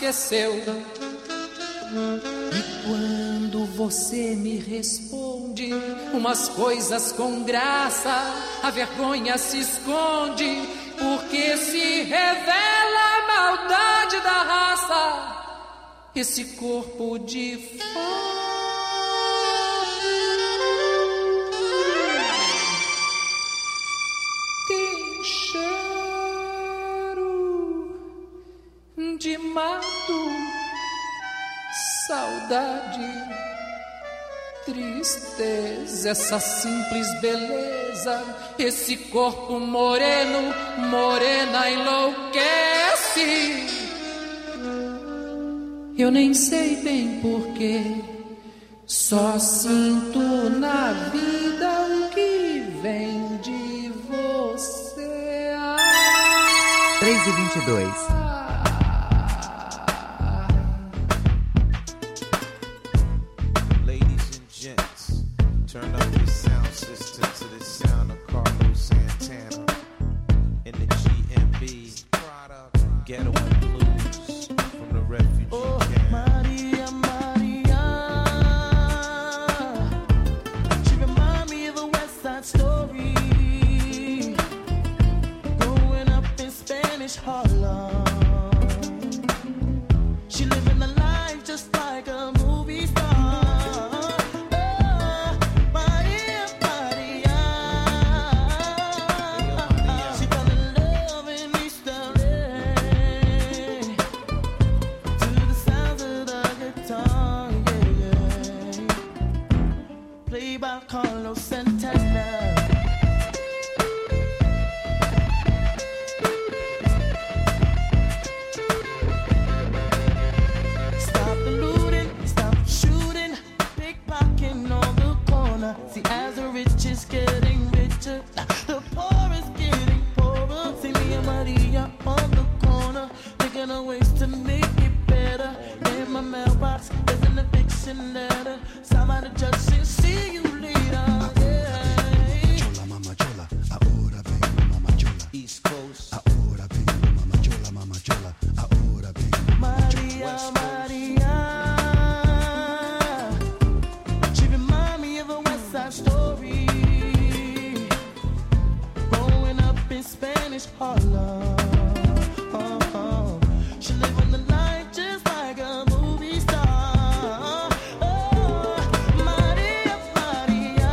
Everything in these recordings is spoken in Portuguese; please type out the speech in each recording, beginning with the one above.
esqueceu. E quando você me responde umas coisas com graça, a vergonha se esconde, porque se revela a maldade da raça. Esse corpo de fogo tem cheiro de mato, saudade, tristeza, essa simples beleza, esse corpo moreno, morena enlouquece. Eu nem sei bem porquê, só sinto na vida o que vem de você. 3h22. Turn up your sound system to the sound of Carlos Santana in the GMB Ghetto and Blues from the refugee camp. Maria, Maria, she remind me of a West Side Story, growing up in Spanish Harlem. She living the life just like a movie star. By Carlos Santana. Stop the looting, stop shooting, pickpocketing on the corner. See, as the rich is getting richer, the poor is getting poorer. See me and Maria on the corner, thinking of ways to make it better. In my mailbox, there's an eviction letter. Somebody just said, see you later. East Coast. Ahora vengo, mama chola, ahora vengo, Maria, Maria. She remind me of a West Side Story, growing up in Spanish Harlem. She living the life just like a movie star. Maria, Maria.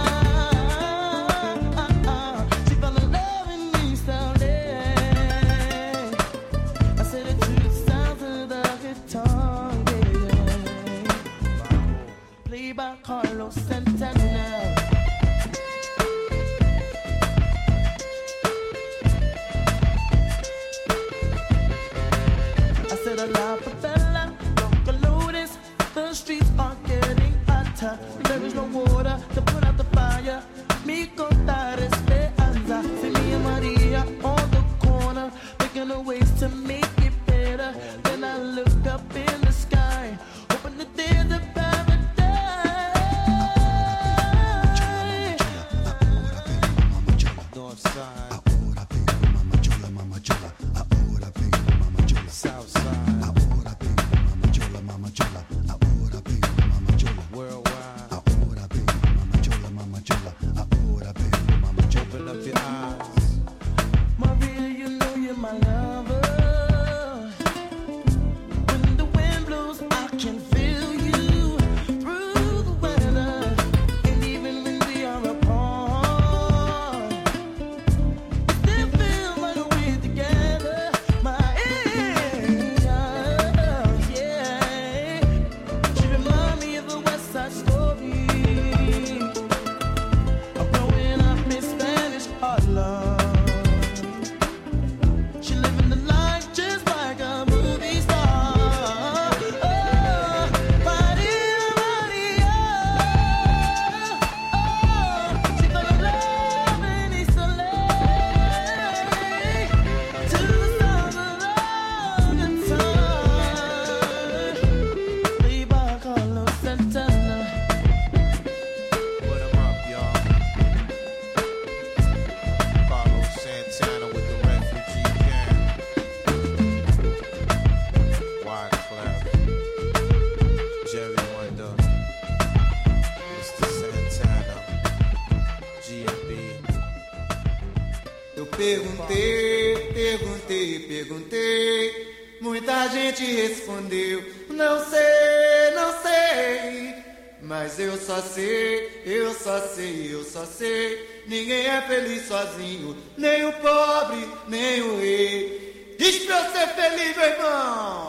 She fell in love in East LA. I said it to the sound of the guitar, yeah. Played by Carlos Santana. I said a la favela, Roca Lotus, the streets are getting hotter. There is no water to put out the fire. Mi contar esperanza. See me and Maria on the corner, thinking of ways to make it better. Then I look up in the sky, hoping that there's a paradise. North side. Ahora vengo, mama chola, ahora vengo, mama chola. South side. Ahora perguntei. Muita gente respondeu, não sei. Mas eu só sei. Ninguém é feliz sozinho, nem o pobre, nem o rei. Diz pra eu ser feliz, meu irmão.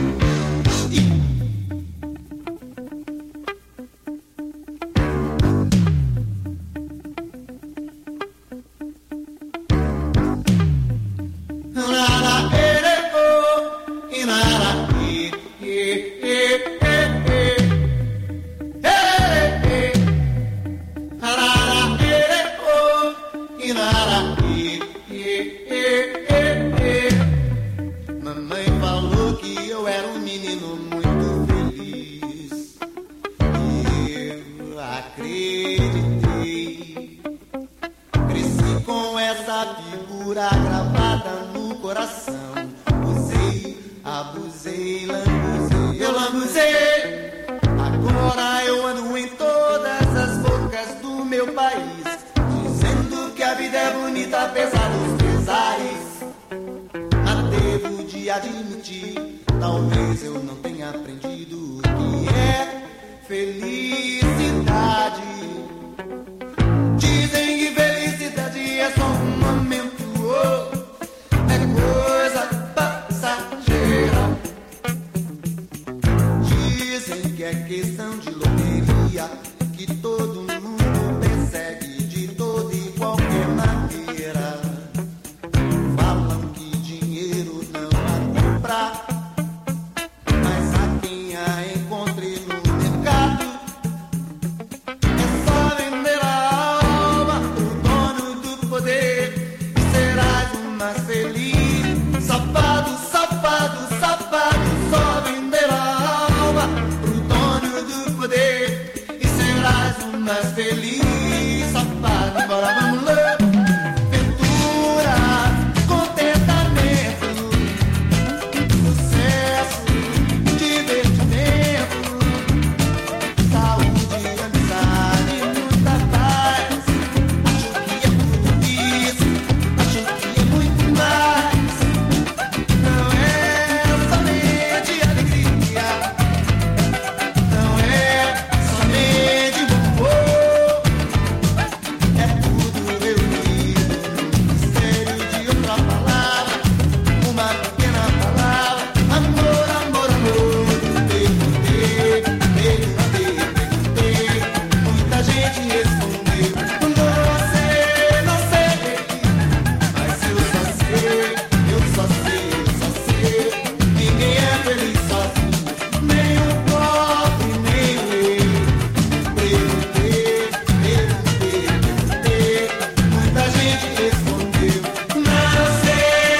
Mamãe falou que eu era um menino muito feliz. Eu acreditei. Cresci com essa figura gravada no coração. Usei, abusei, lambuzei, eu lambuzei. Agora eu ando em todas as bocas do meu país, dizendo que a vida é bonita apesar dos pesares. Mas devo de admitir, talvez eu não tenha aprendido o que é felicidade. Dizem que felicidade é só um momento, é coisa passageira. Dizem que é questão de loteria, que todo mundo persegue de toda e qualquer maneira. Falam que dinheiro não há comprar, mas há quem a encontre no mercado. É só vender a alma pro dono do poder e serás o mais feliz. Safado, safado, safado, só vender a alma pro dono do poder e serás o mais feliz. Safado, bora, vamos lá. Ventura, contentamento, sucesso, divertimento, saúde, amizade, muita paz. Acho que é tudo isso, acho que é muito mais. Não é somente alegria, não é somente bom humor. É tudo reunido no mistério de outra palavra, uma pequena palavra. Amor, amor, amor. Perguntei. Muita gente respondeu, não sei. Mas eu só sei. Ninguém é feliz sozinho, nem o pobre, nem o rei. Perguntei. Muita gente respondeu, não sei.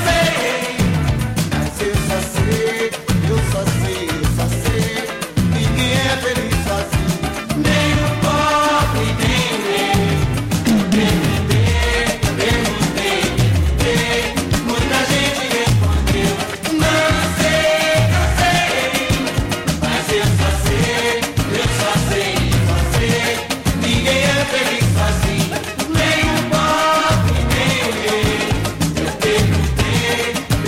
Mas eu só sei. Ninguém é feliz sozinho, nem o pobre, nem o rei. Perguntei. Muita gente respondeu, não sei. Mas eu só sei. Ninguém é feliz sozinho, nem o pobre, nem o rei. Eu perguntei.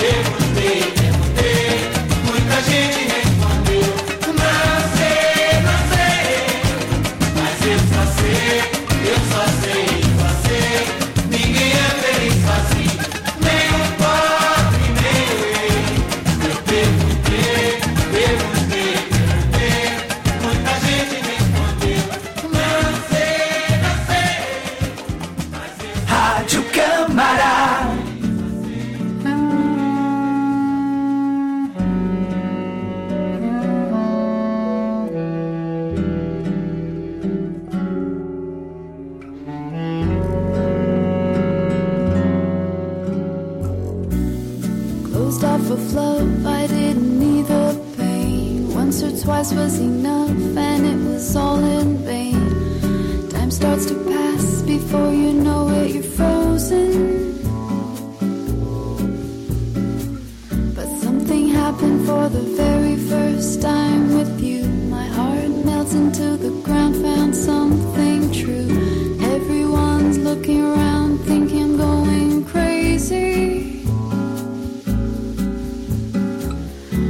Muita gente respondeu, não sei. Mas eu só sei. Ninguém é feliz sozinho, nem o pobre, nem o rei. Eu perguntei. Muita gente respondeu, não sei. Mas eu Rádio Câmara. Closed off of love, I didn't need the pain. Once or twice was enough, and it was all in vain. Time starts to pass before you know it, you're frozen. But something happened for the very first time with you. My heart melts into the ground, found something true. Everyone's looking around, thinking I'm going crazy.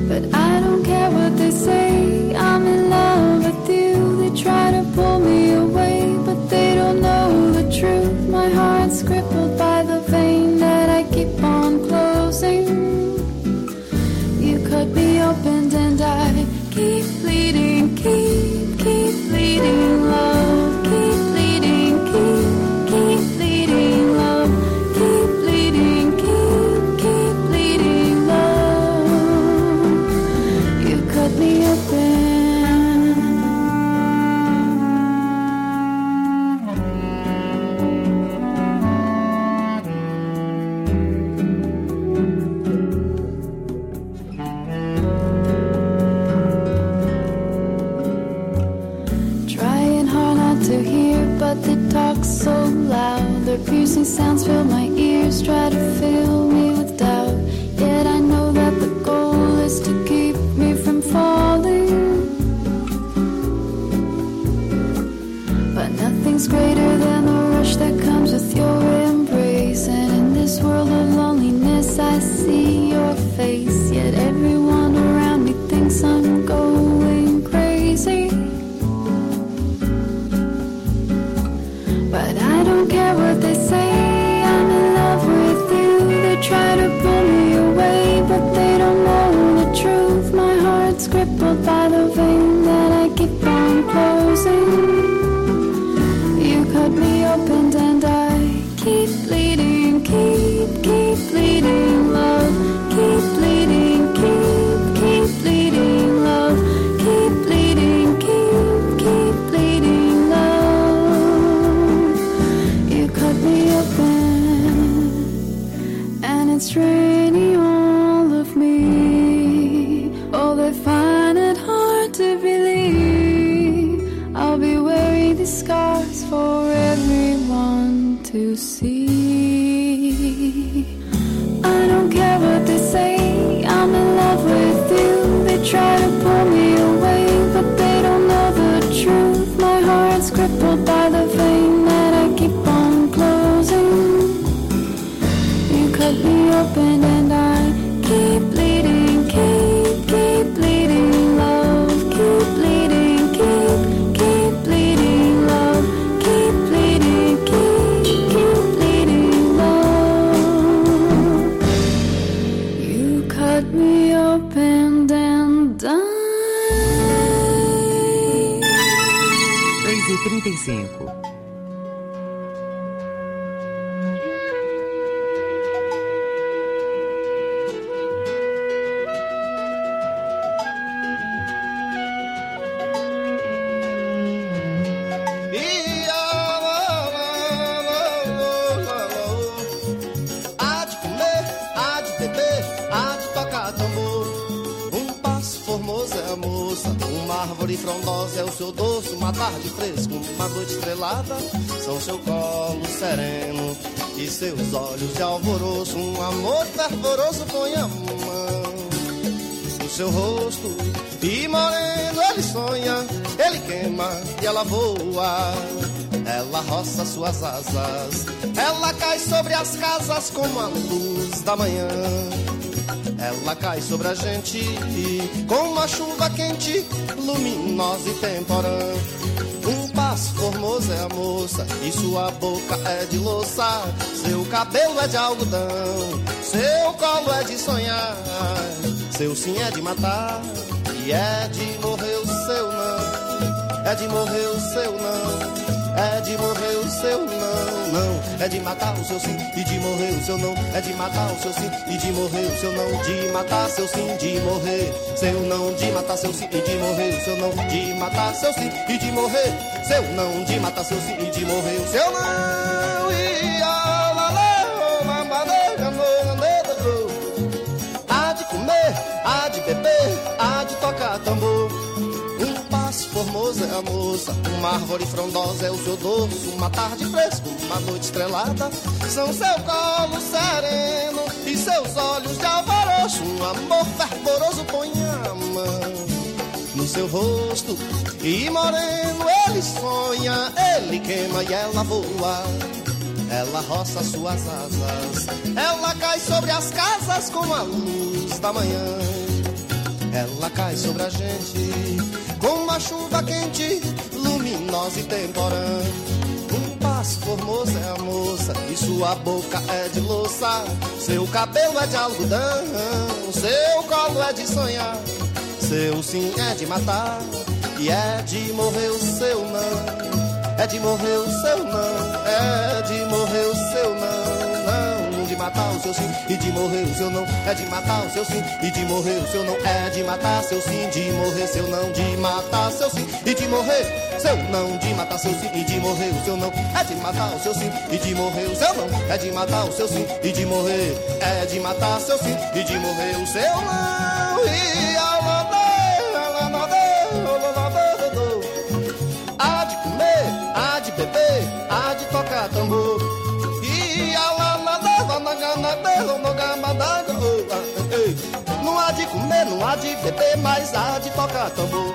But I don't care what they say, I'm in love with you. They try to pull me away, but they don't know the truth. My heart's crippled by the vein that I keep on closing. You cut me open and I keep bleeding, keep bleeding, love. Keep bleeding, keep bleeding, love. Keep bleeding, keep bleeding, love. You cut me open. But they talk so loud, their piercing sounds fill my ears, try to fill me with doubt. Yet I know that the goal is to keep me from falling. But nothing's greater than the rush that comes with your embrace. And in this world of loneliness I see your face. Yet everyone around me thinks I'm going crazy. But I don't care what they say, I'm in love with you. They try to pull me away, but they don't know the truth. My heart's crippled by the vein that I keep on closing. You cut me open and I keep bleeding, keep bleeding, love. Keep bleeding, keep bleeding, love. Keep bleeding, keep bleeding, love. You cut me open, and it's draining all of me. Oh, they find it hard to believe I'll be wearing these scars for everyone to see. I don't care what they say, I'm in love with you. They try to pull me away, but they don't know the truth. My heart's crippled by the vein that I keep on closing. You cut me open and I keep bleeding, keep bleeding, love. Keep bleeding, keep bleeding, love. Keep bleeding, keep bleeding, love. You cut me open and I. 2h35. Há de comer, há de beber, há de tocar tambor. Um passo formoso é a moça, uma árvore frondosa é o seu dorso, uma tarde fresca, uma noite estrelada, são seu colo sereno e seus olhos de alvoroço. Um amor fervoroso põe a mão no seu rosto e moreno ele sonha, ele queima e ela voa. Ela roça suas asas, ela cai sobre as casas como a luz da manhã. Ela cai sobre a gente como uma chuva quente, luminosa e temporã. Um passo formoso é a moça e sua boca é de louça. Seu cabelo é de algodão, seu colo é de sonhar. Seu sim é de matar e é de morrer o seu não. É de morrer o seu não. É de morrer o seu não, não. É de matar o seu sim e de morrer o seu não. É de matar o seu sim e de morrer o seu não. De matar seu sim, de morrer seu não. De matar seu sim e de morrer o seu não. De matar seu sim e de morrer seu não. De matar seu sim e de morrer o seu não. Há de comer, há de beber, há de tocar tambor. Formosa é a moça, uma árvore frondosa é o seu dorso, uma tarde fresca, uma noite estrelada, são seu colo sereno e seus olhos de alvoroço. Um amor fervoroso põe a mão no seu rosto e moreno ele sonha, ele queima e ela voa. Ela roça suas asas, ela cai sobre as casas como a luz da manhã. ela cai sobre a gente com uma chuva quente, luminosa e temporã. Um passo formoso é a moça e sua boca é de louça, seu cabelo é de algodão, seu colo é de sonhar, seu sim é de matar e é de morrer o seu não. É de morrer o seu não, é de morrer o seu não, não de matar o seu sim e de morrer o seu não, é de matar o seu sim e de morrer o seu não, é de matar seu sim, de morrer seu não, de matar seu sim e de morrer seu não, de matar seu sim e de morrer o seu não, é de matar o seu sim e de morrer o seu não, é de matar o seu sim e de morrer, é de matar seu sim e de morrer o seu não. E há de comer, há de beber, há de tocar tambor. E não há de comer, não há de beber, mas há de tocar tambor.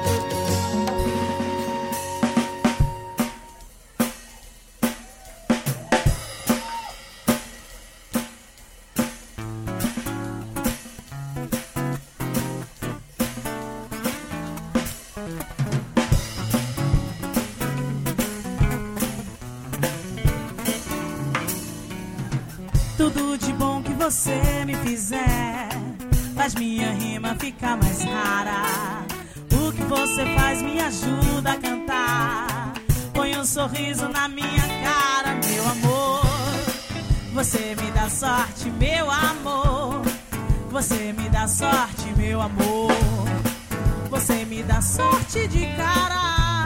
Tudo de bom que você me fizer faz minha rima ficar mais rara. O que você faz me ajuda a cantar, põe um sorriso na minha cara, meu amor. Você me dá sorte, meu amor. Você me dá sorte, meu amor. Você me dá sorte de cara.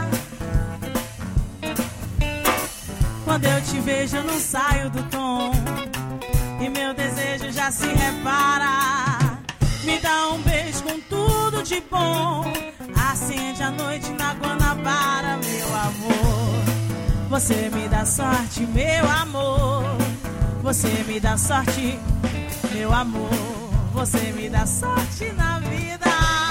Quando eu te vejo eu não saio do tom e meu desejo já se repara. Me dá um beijo com tudo de bom, acende a noite na Guanabara, meu amor. Você me dá sorte, meu amor. Você me dá sorte, meu amor. Você me dá sorte na vida.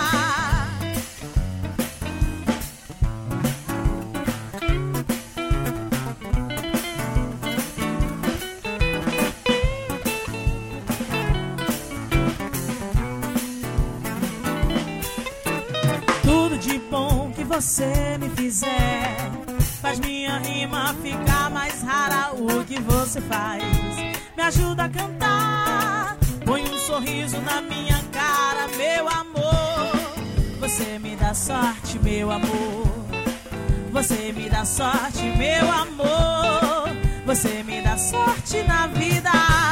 Você me fizer faz minha rima ficar mais rara. O que você faz me ajuda a cantar, põe um sorriso na minha cara, meu amor. Você me dá sorte, meu amor. Você me dá sorte, meu amor. Você me dá sorte na vida.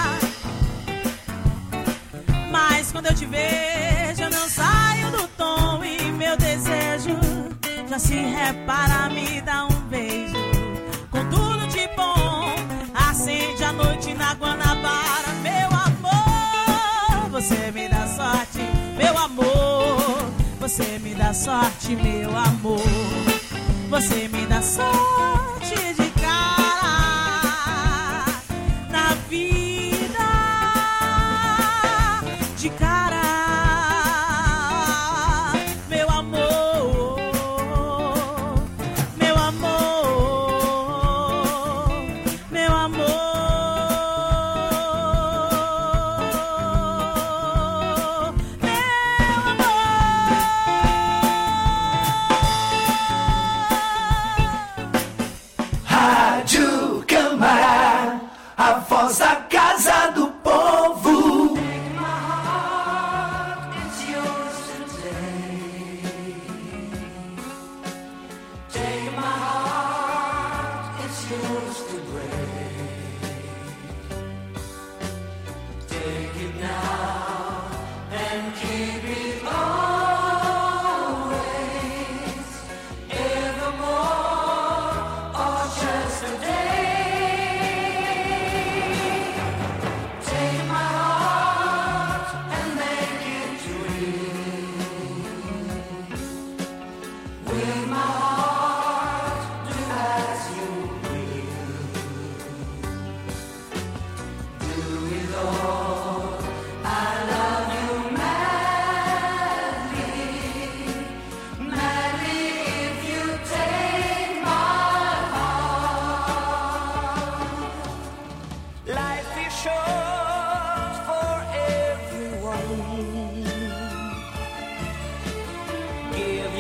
Mas quando eu te vejo eu não saio do tom e meu desejo já se repara, me dá um beijo com tudo de bom, acende a noite na Guanabara, meu amor. Você me dá sorte, meu amor. Você me dá sorte, meu amor. Você me dá sorte de cara na vida, de cara.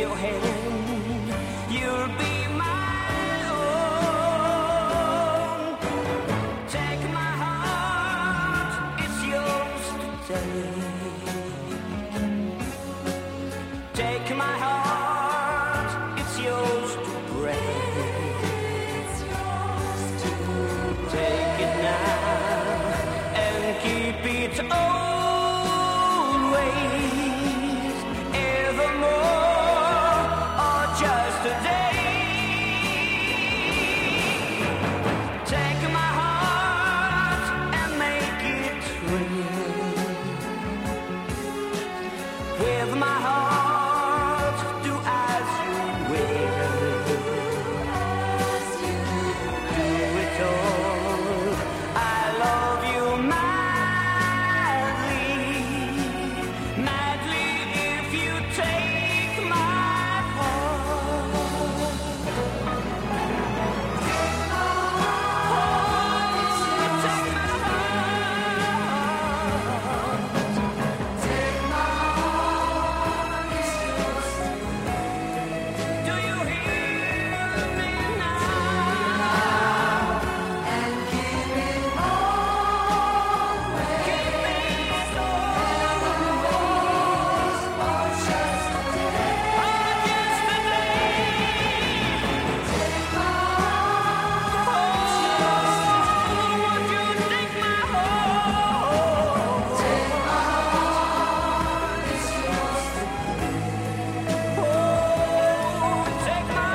your hand, you'll be my own. Take my heart, it's yours to take. Take my heart, it's yours to break. Take it now and keep it always, evermore, or just a day. Take my heart and make it real. With my heart, do as you will. Do it all. I love you madly, madly if you take my heart. Take my heart. Take my heart is yours. Do you hear me now? And give it always. Give it always, or just a day. Or just a day. Take my heart, would you take my heart? Take my heart, it's yours to take my heart and give it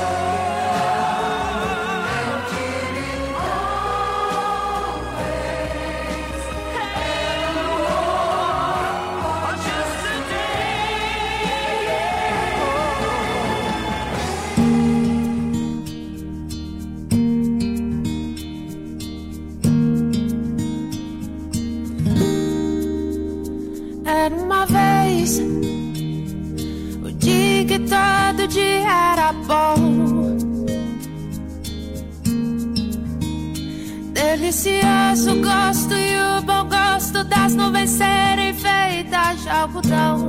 always, or just a Era uma vez o dia que todo dia era bom, delicioso gosto e o bom gosto das nuvens serem feitas de algodão.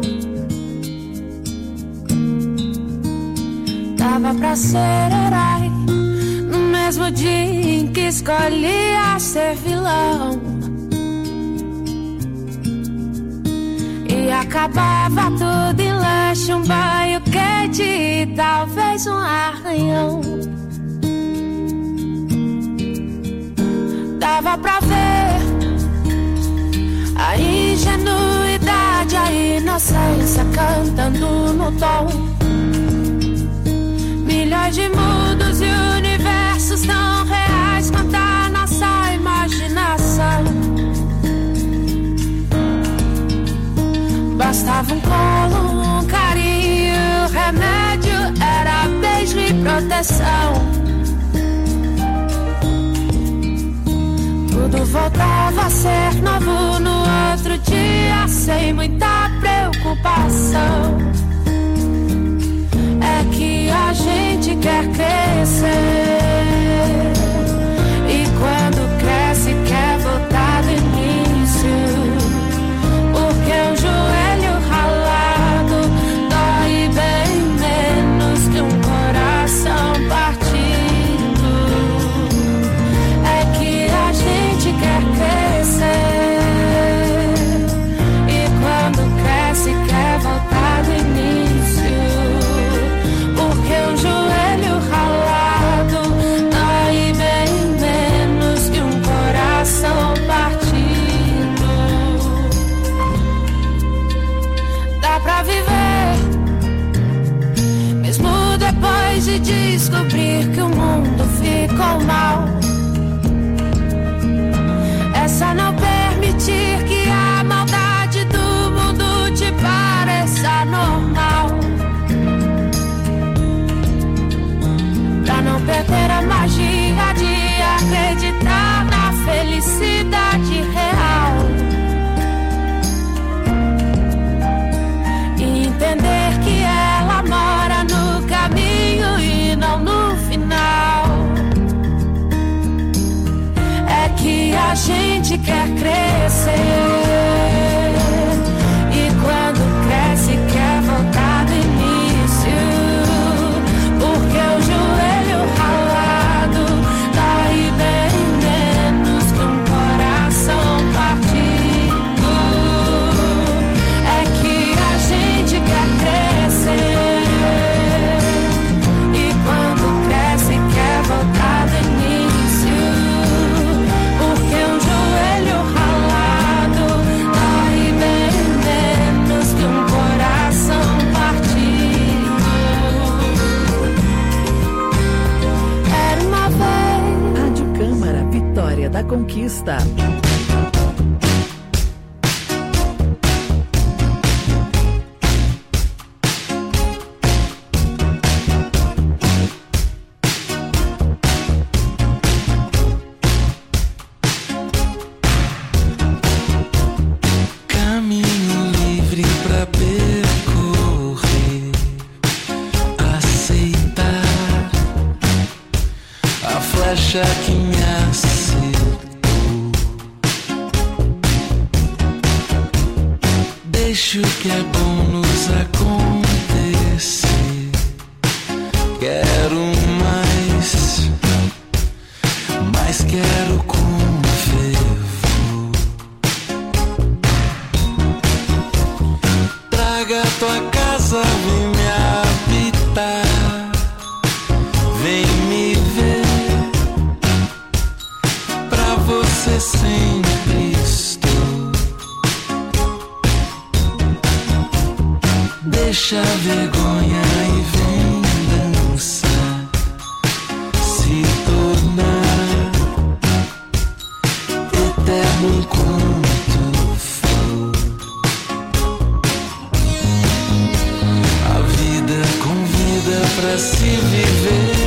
Dava pra ser herói no mesmo dia em que escolhia ser vilão. E acabava tudo em lanche, um banho quente e talvez um arranhão. Dava pra ver a ingenuidade, a inocência cantando no tom. Milhões de mundos e universos tão reais quanto a nossa imaginação. Bastava um colo, um carinho, remédio era beijo e proteção. Tudo voltava a ser novo no outro dia, sem muita preocupação. É que a gente quer crescer, e quando cresce quer voltar do início. Porque um joelho ralado dói bem menos que um coração partido. É que a gente quer crescer, e quando cresce quer voltar do início. Porque um joelho ralado dói bem menos que um coração partido. Dá pra viver, mesmo depois de descobrir que o mundo ficou mal. É só não permitir que a maldade do mundo te pareça normal. Pra não perder a magia de acreditar na felicidade real. E entender que ela mora no caminho e não no final. É que a gente quer crescer, Conquista. Que me acertou. Deixa o que é bom nos acontecer. Quero mais, mas quero com fervor. Traga a tua casa, vem me habitar, vem me ver. Você sempre estou. Deixa a vergonha e vem dançar, se tornar eterno enquanto for. A vida convida pra se viver.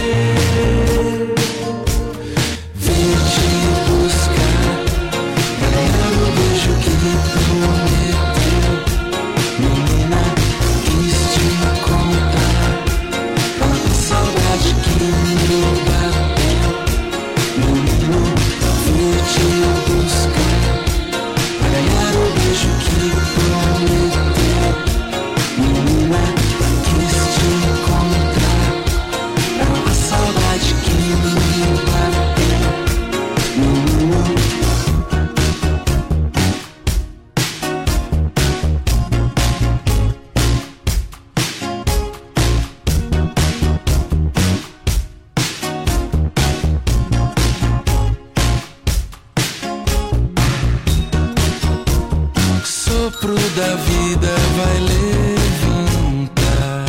Da vida vai levantar,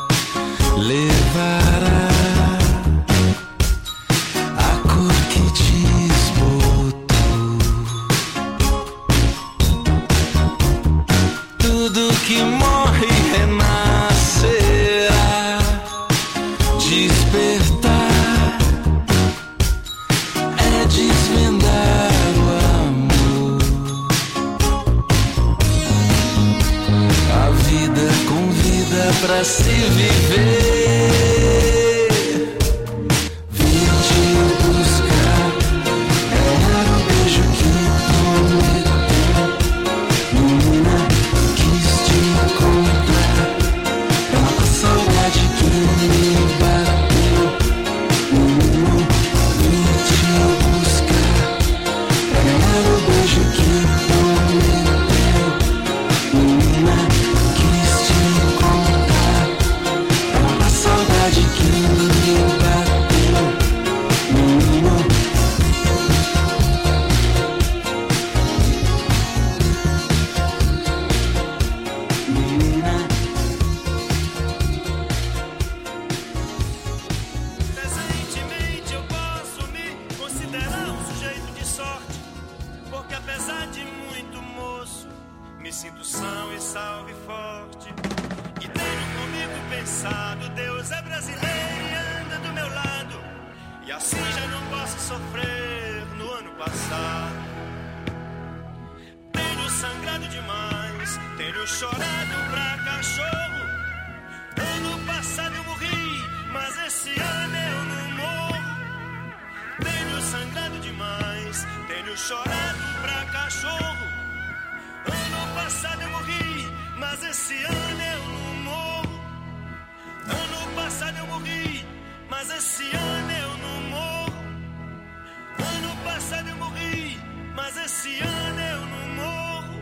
levará a cor que desbotou. Tudo que morre renascerá, despertar é desvendar o amor. A vida convida pra se viver. Vim te buscar, era o beijo que prometeu. Menina, quis te encontrar, era a saudade que me bateu. Menina, vim te buscar, era o beijo que prometeu. Menina, quis te encontrar, a saudade que me bateu. Menina, menina. Presentemente eu posso me considerar um sujeito de sorte, porque apesar de muito moço, me sinto são e salve forte. E tenho comigo pensado, Deus é brasileiro e anda do meu lado, e assim já não posso sofrer no ano passado. Tenho sangrado demais, tenho chorado pra cachorro. Ano passado eu morri, mas esse ano eu não morro. Tenho sangrado demais, tenho chorado pra cachorro. Ano passado eu morri, mas esse ano eu não morro. Ano passado eu morri, mas esse ano eu não morro. Ano passado eu morri, mas esse ano eu não morro.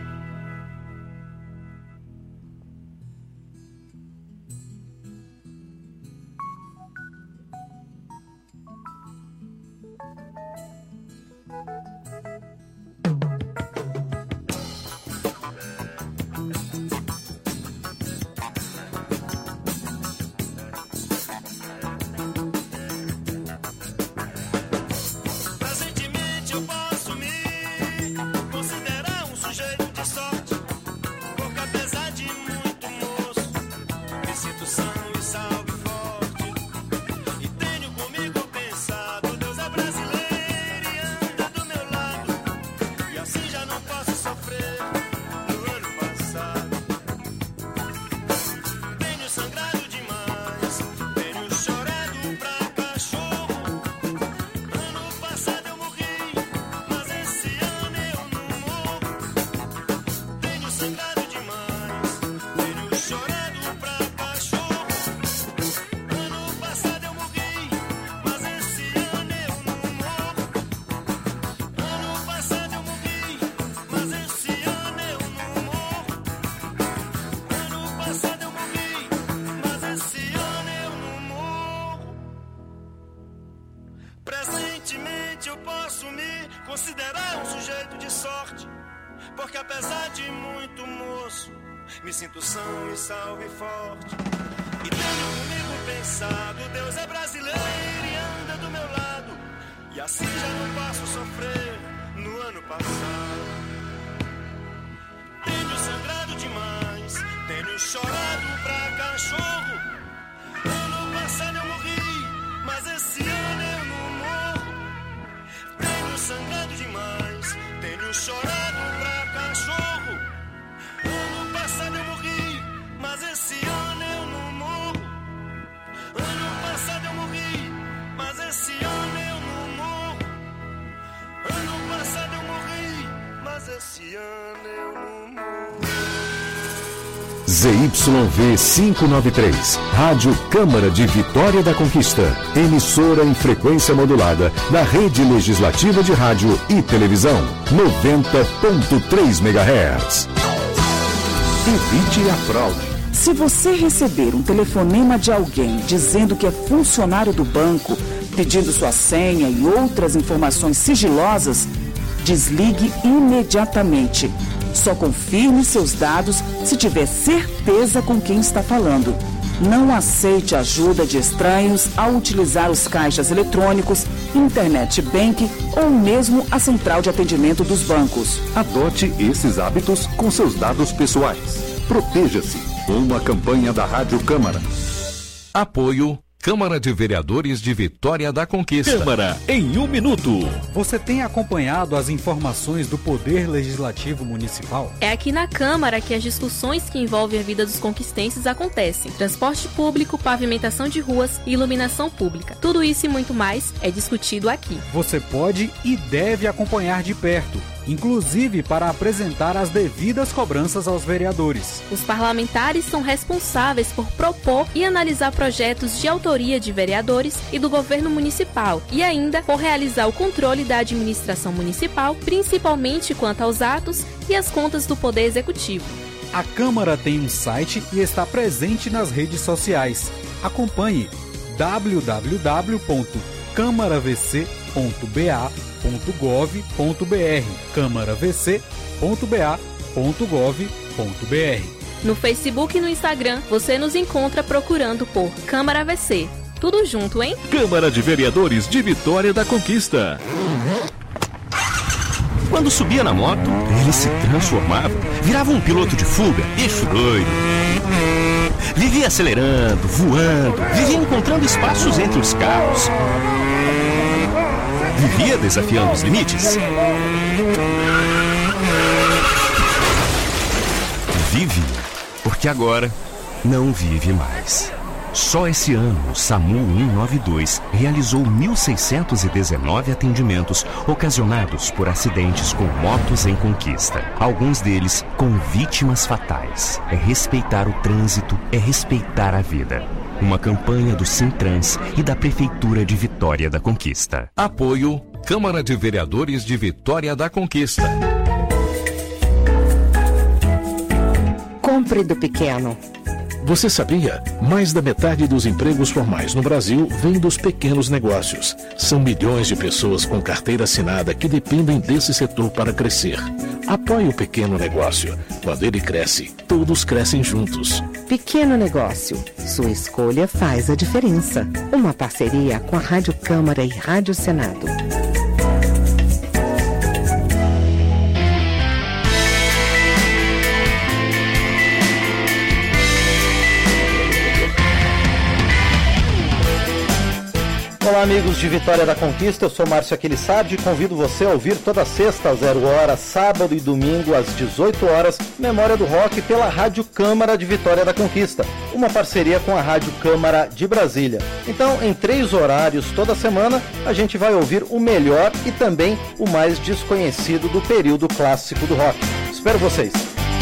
considerar um sujeito de sorte, porque apesar de muito moço, me sinto são e salvo e forte. E tenho comigo pensado, Deus é brasileiro e anda do meu lado, e assim já não passo a sofrer no ano passado. Tenho sangrado demais, tenho chorado pra cachorro. Ano passado eu morri, mas esse ano eu não morro. Tenho sangrado demais, tenho chorado pra cachorro. Ano passado eu morri, mas esse ano eu não morro. Ano passado eu morri, mas esse ano eu não morro. Ano passado eu morri, mas esse ano eu não morro. ZYV 593, Rádio Câmara de Vitória da Conquista, emissora em frequência modulada da Rede Legislativa de Rádio e Televisão, 90.3 MHz. Evite a fraude. Se você receber um telefonema de alguém dizendo que é funcionário do banco, pedindo sua senha e outras informações sigilosas, desligue imediatamente. Só confirme seus dados se tiver certeza com quem está falando. Não aceite ajuda de estranhos ao utilizar os caixas eletrônicos, internet bank ou mesmo a central de atendimento dos bancos. Adote esses hábitos com seus dados pessoais. Proteja-se. Uma campanha da Rádio Câmara. Apoio Câmara de Vereadores de Vitória da Conquista. Câmara em 1 minuto. Você tem acompanhado as informações do Poder Legislativo Municipal? É aqui na Câmara que as discussões que envolvem a vida dos conquistenses acontecem. Transporte público, pavimentação de ruas e iluminação pública. Tudo isso e muito mais é discutido aqui. Você pode e deve acompanhar de perto, inclusive para apresentar as devidas cobranças aos vereadores. Os parlamentares são responsáveis por propor e analisar projetos de autoria de vereadores e do governo municipal e ainda por realizar o controle da administração municipal, principalmente quanto aos atos e às contas do Poder Executivo. A Câmara tem um site e está presente nas redes sociais. Acompanhe www.câmaravc.ba.gov.br câmaravc.ba.gov.br. No Facebook e no Instagram, você nos encontra procurando por Câmara VC. Tudo junto, hein? Câmara de Vereadores de Vitória da Conquista. Quando subia na moto, ele se transformava, virava um piloto de fuga, eixo doido. Vivia acelerando, voando, vivia encontrando espaços entre os carros. Vivia desafiando os limites. Vive, porque agora não vive mais. Só esse ano, o SAMU 192 realizou 1.619 atendimentos ocasionados por acidentes com motos em conquista. Alguns deles com vítimas fatais. É respeitar o trânsito, é respeitar a vida. Uma campanha do Sintrans e da Prefeitura de Vitória da Conquista. Apoio Câmara de Vereadores de Vitória da Conquista. Compre do pequeno. Você sabia? Mais da metade dos empregos formais no Brasil vem dos pequenos negócios. São milhões de pessoas com carteira assinada que dependem desse setor para crescer. Apoie o pequeno negócio. Quando ele cresce, todos crescem juntos. Pequeno negócio. Sua escolha faz a diferença. Uma parceria com a Rádio Câmara e Rádio Senado. Olá, amigos de Vitória da Conquista, eu sou Márcio Aquilissardi e convido você a ouvir toda sexta às 0 horas, sábado e domingo às 18 horas, Memória do Rock pela Rádio Câmara de Vitória da Conquista, uma parceria com a Rádio Câmara de Brasília. Então, em 3 horários toda semana, a gente vai ouvir o melhor e também o mais desconhecido do período clássico do rock. Espero vocês!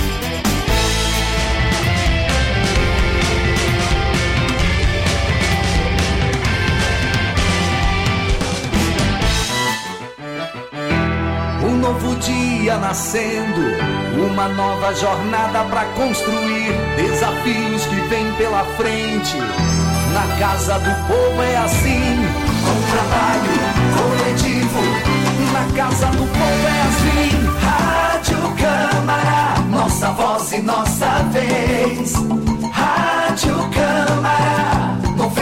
Um novo dia nascendo, uma nova jornada pra construir, desafios que vêm pela frente. Na casa do povo é assim, com trabalho coletivo, na casa do povo é assim. Rádio Câmara, nossa voz e nossa vez. Rádio Câmara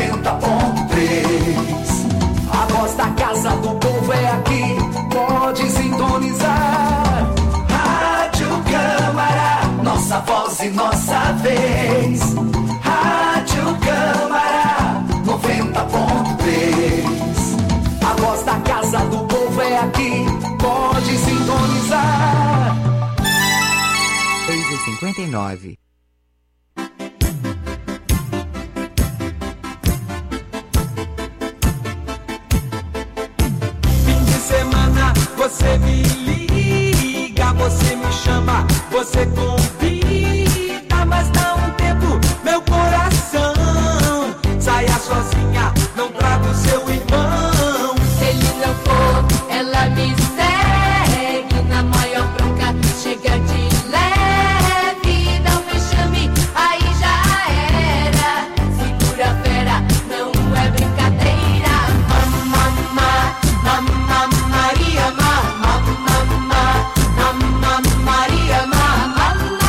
90.3. A voz da casa do povo é aqui, pode sintonizar. Rádio Câmara, nossa voz e nossa vez. Rádio Câmara 90.3. A voz da casa do povo é aqui, pode sintonizar. 3h59. Fim de semana, você me liga, você me chama, você convida, mas dá um tempo, meu coração. Saia sozinha, não traga o seu irmão. Se ele não for, ela me segue na maior bronca, chega de leve, dá um vexame, aí já era. Segura a fera, não é brincadeira. Mamma Maria, mamma Maria, mamma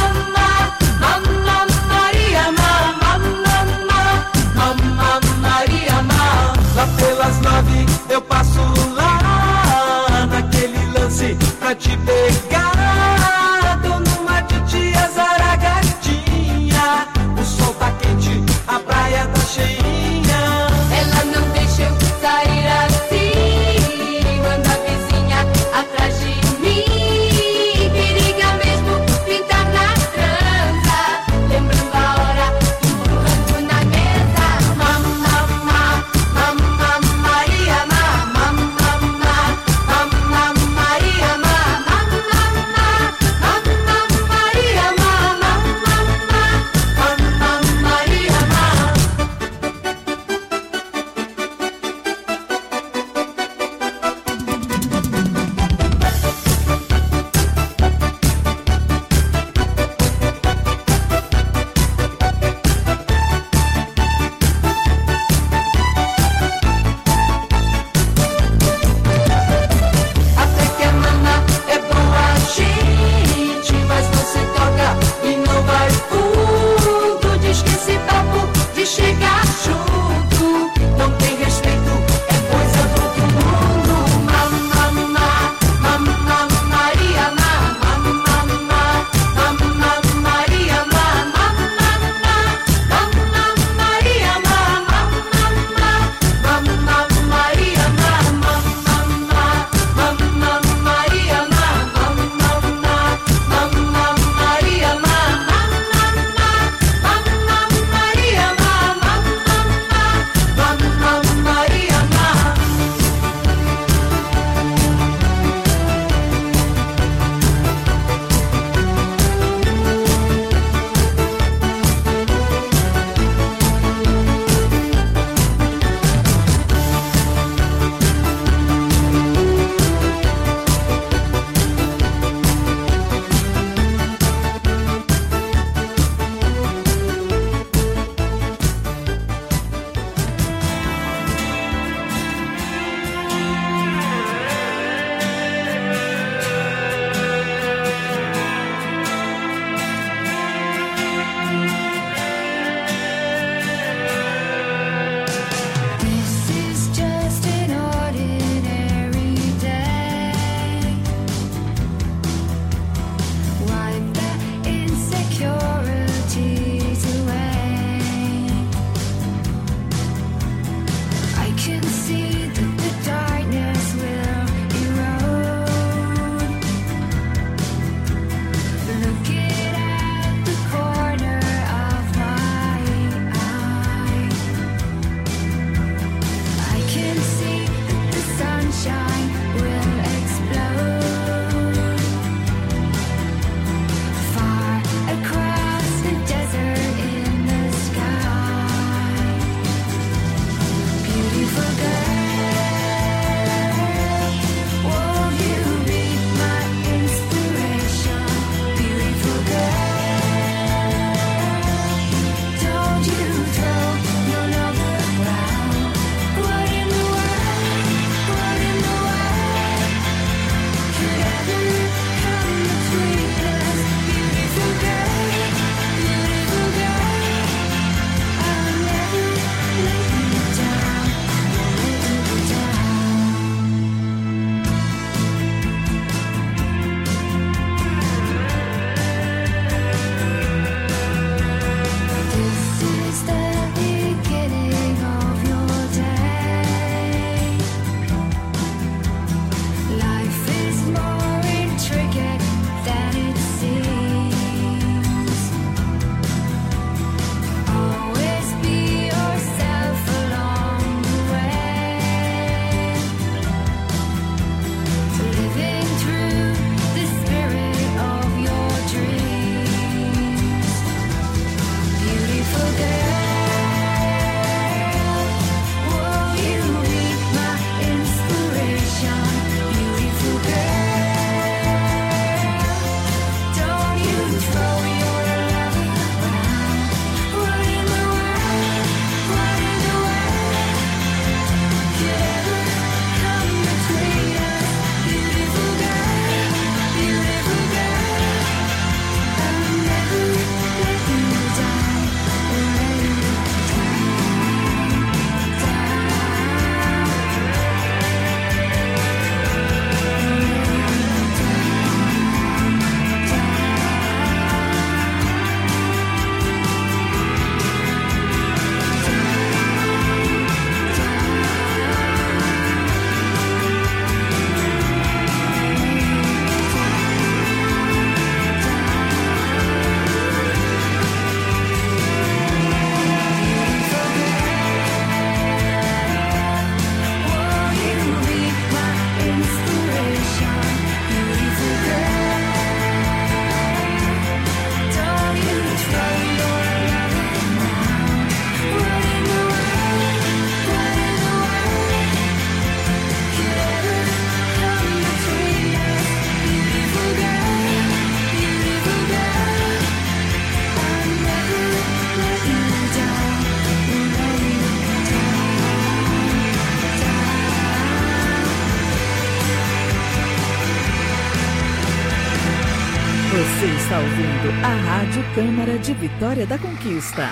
está ouvindo a Rádio Câmara de Vitória da Conquista.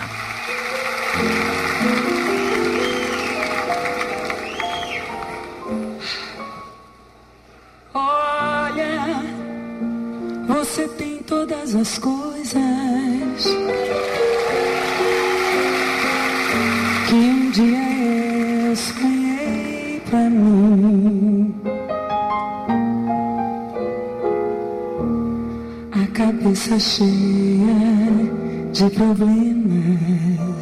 Olha, você tem todas as coisas que um dia eu sonhei pra mim. A cabeça cheia de problemas,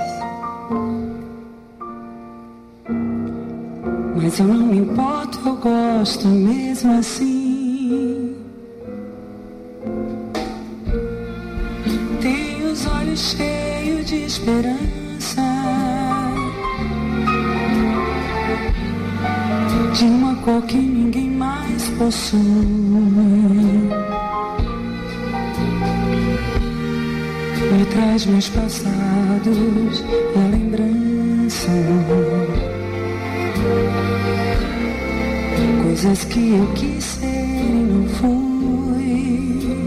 mas eu não me importo, eu gosto mesmo assim. Tenho os olhos cheios de esperança, de uma cor que ninguém mais possui. Me traz meus passados e a lembrança, coisas que eu quis ser e não fui.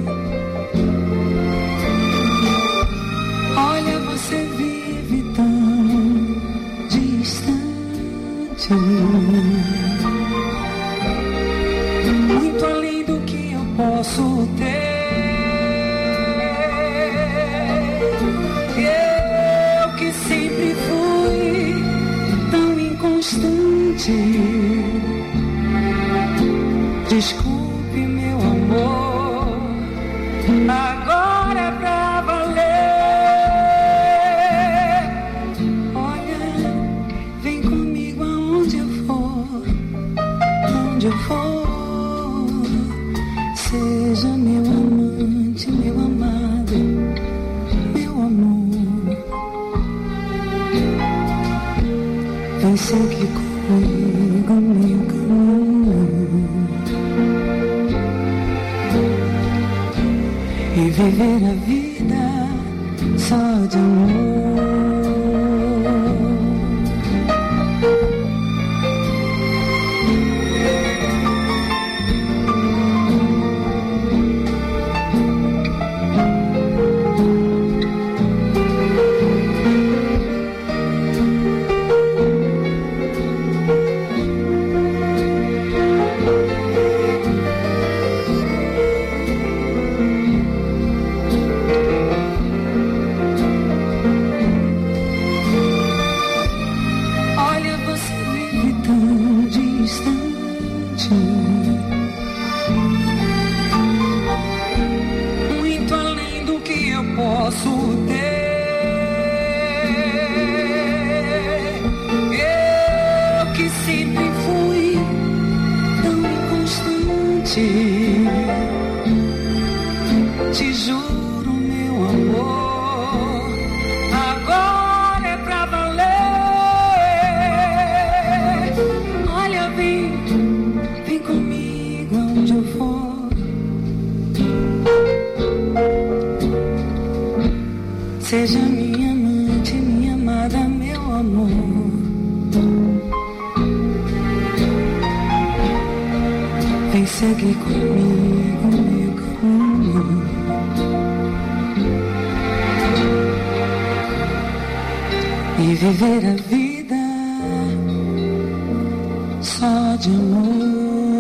Olha, você vive tão distante, muito além do que eu posso ter. Eu que sempre fui tão inconstante. Desculpe, meu amor, agora é pra valer. Olha, vem comigo aonde eu for, onde eu for. Seja meu amante, meu amado, meu amor. Vem seguir comigo, meu caminho, e viver a vida só de amor. Te juro, meu amor, agora é pra valer. Olha, vem comigo aonde eu for. Seja minha amante, minha amada, meu amor. Vem seguir comigo, meu caminho, e viver a vida só de amor.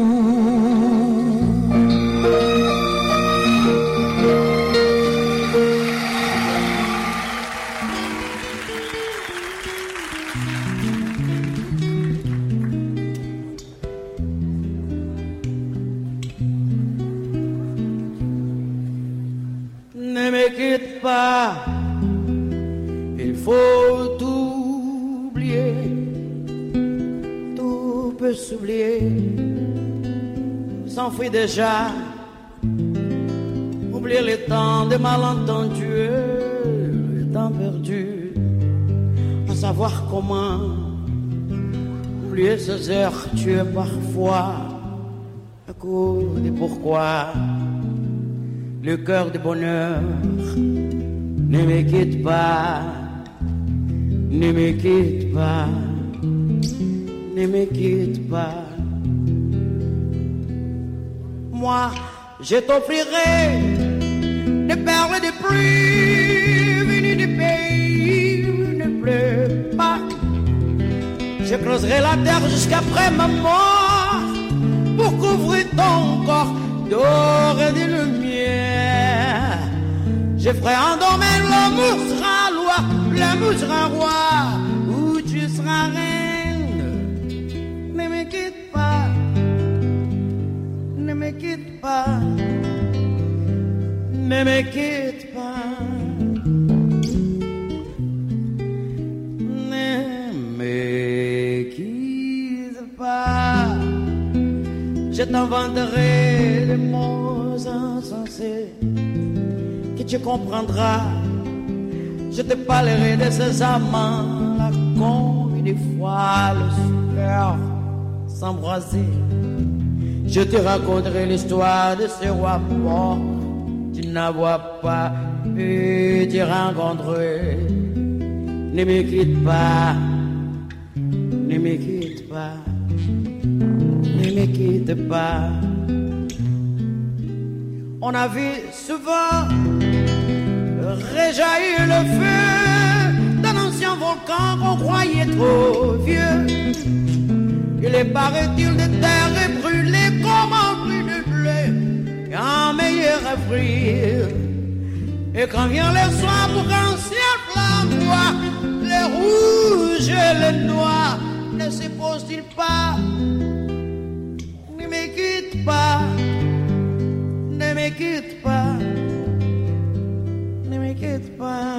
Ne me quitte pas, il faut tout oublier, tout peut s'oublier, s'enfuit déjà, oublier les temps des malentendus, les temps perdus, à savoir comment oublier ces heures tuées parfois, à cause de pourquoi. Le cœur de bonheur, ne me quitte pas, ne me quitte pas, ne me quitte pas. Moi, je t'offrirai des perles des pluies venues du pays ne pleut pas. Je creuserai la terre jusqu'après ma mort pour couvrir ton corps d'or et de lumière. Je ferai endormir l'amour sera loi, l'amour sera roi, ou tu seras reine. Ne me quitte pas, ne me quitte pas, ne me quitte pas, ne me quitte pas. Je t'inventerai des mots insensés que tu comprendras. Je te parlerai de ces amants là qu'ont eu des fois le cœur s'embraser. Je te raconterai l'histoire de ce roi mort. Tu n'as pas pu te rencontrer. Ne me quitte pas, ne me quitte pas, ne me quitte pas. On a vu souvent réjaillir le feu d'un ancien volcan qu'on croyait trop vieux. Il est paraît-il de terre et brûlé comme un bruit de blé et un meilleur avril. Et quand vient le soir pour qu'un ciel flamboie, les rouges et les noirs ne se posent-ils pas? Ne me quitte pas, ne me quitte pas, ne me quitte pas,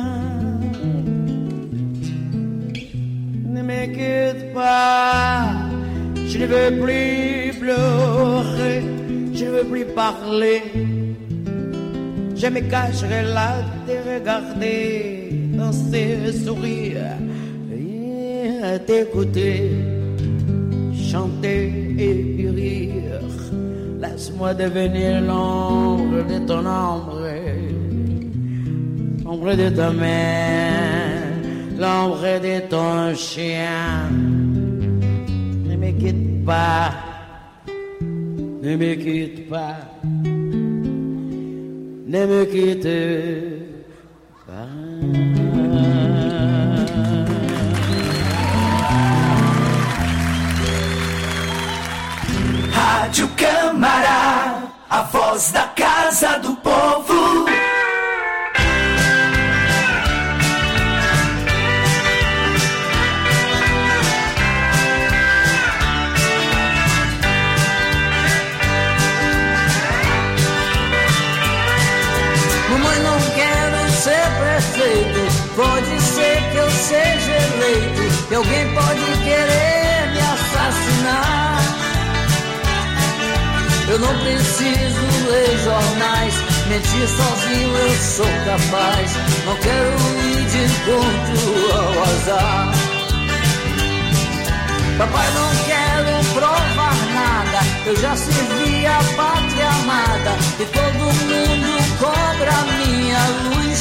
ne me quitte pas. Je ne veux plus pleurer, je ne veux plus parler. Je me cacherai là de regarder, danser, sourire, et t'écouter, chanter et rire. Laisse-moi devenir l'ombre de ton ombre, l'ombre de ta main, l'ombre de ton chien. Ne me quitte pas, ne me quitte pas, ne me quitte pas. Rádio Câmara, a voz da Casa do Povo. Mamãe, não quero ser prefeito. Pode ser que eu seja eleito, que alguém pode querer me assassinar. Eu não preciso ler jornais, mentir sozinho eu sou capaz. Não quero ir de encontro ao azar. Papai, não quero provar nada, eu já servi a pátria amada e todo mundo cobra a minha luz.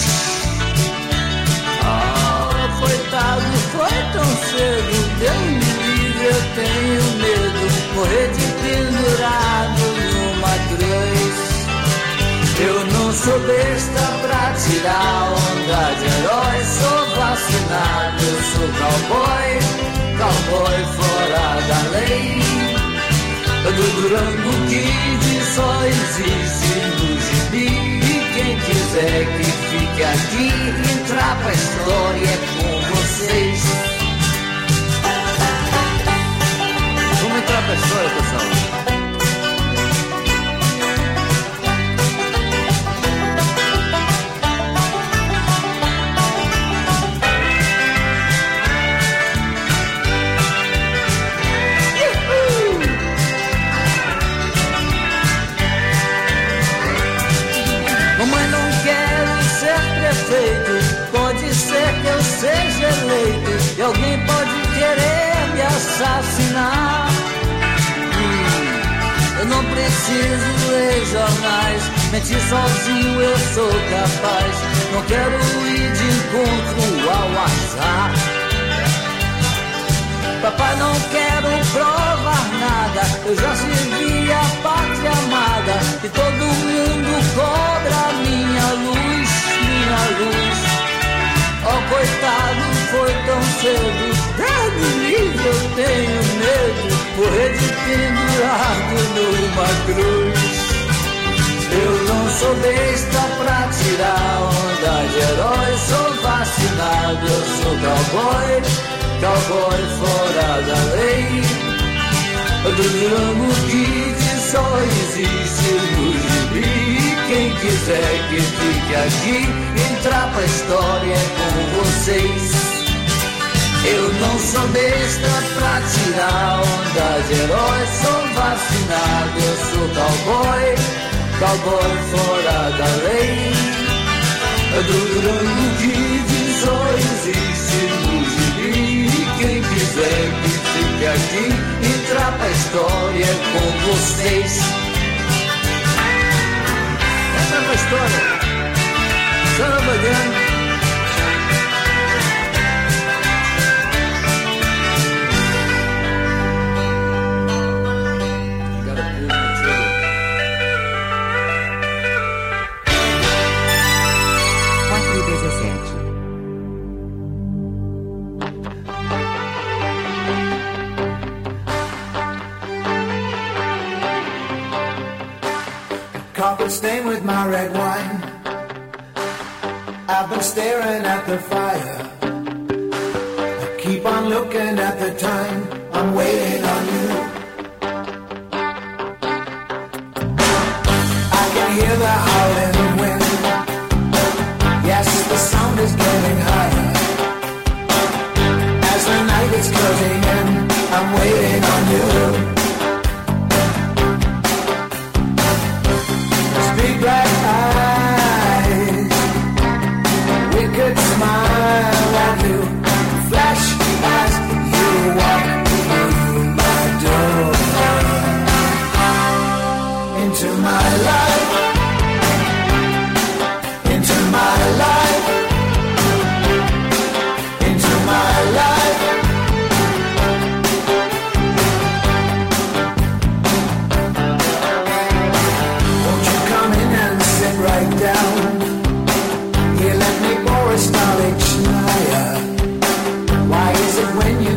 Oh, coitado, foi tão cedo, Deus me livre, eu tenho medo, morrer de pendurado numa cruz. Eu não sou besta pra tirar onda de herói, sou vacinado, eu sou cowboy, cowboy fora da lei. Do Durango Kid só existe no gibi, e quem quiser que fique aqui, entrar pra história é com vocês. Vamos entrar pra história, pessoal. Mamãe, não quero ser prefeito, pode ser que eu seja eleito e alguém pode querer me assassinar. Eu não preciso ler jornais, mentir sozinho eu sou capaz. Não quero ir de encontro ao azar. Papai, não quero provar nada, eu já servi a pátria amada e todo mundo cobra a minha luz. cravado numa cruz. Eu não sou besta pra tirar onda de herói, sou vacinado, eu sou cowboy, cowboy fora da lei. Do Django Kid só existe no gibi. Quem quiser que fique aqui, entrar pra história é com vocês. Eu não sou besta pra tirar onda de herói, sou vacinado, eu sou cowboy, cowboy fora da lei. Do Django Kid só existe no gibi. Quem quiser que fique aqui, entrar pra história é com vocês. Entra pra história. Samba again. Carpet stained with my red wine. I've been staring at the fire. I keep on looking at the time. I'm waiting